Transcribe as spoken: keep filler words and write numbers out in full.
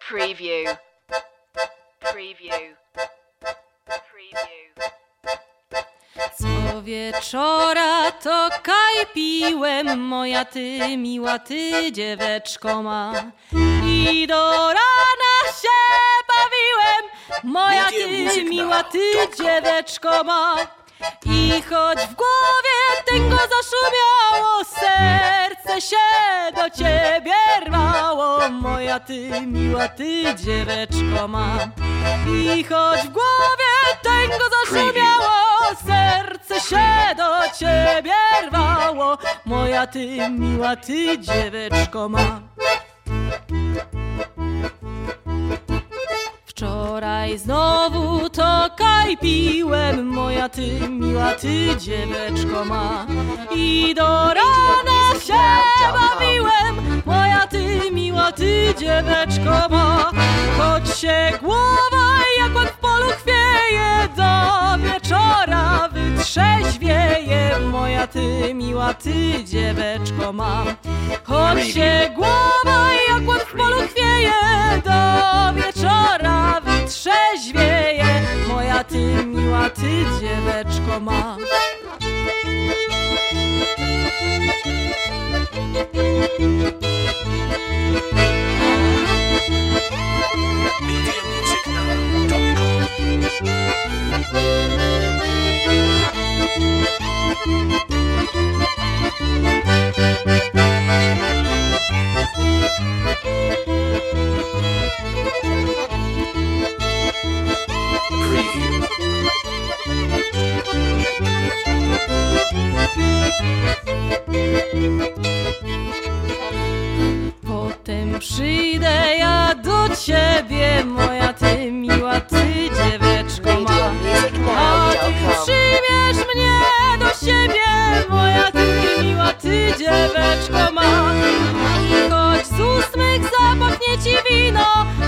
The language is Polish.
Preview. Preview. Preview. Co wieczora to kaj piłem, moja ty miła ty dzieweczko ma. I do rana się bawiłem, moja ty miła ty dzieweczko ma. I choć w głowie tęgo zaszumiało, serce się do ciebie rwało, moja ty miła ty dzieweczko ma. I choć w głowie tęgo zaszumiało, serce się do ciebie rwało, moja ty miła ty dzieweczko ma. Wczoraj znowu to kaj piłem, moja ty miła ty dzieweczko ma. I do rana się bawiłem, moja ty miła ty dzieweczko ma. Choć się głowa jak ład w polu chwieje, do wieczora wytrzeźwieje, moja ty miła ty dzieweczko ma. Choć się głowa jak ład w polu chwieje, do wieczora wytrzeźwieje, moja ty miła ty dzieweczko ma. Potem przyjdę ja do ciebie, moja ty miła ty dzieweczko ma. A ty przyjmiesz mnie do siebie, moja ty miła ty dzieweczko ma. I choć z ust mych zapachnie ci wino,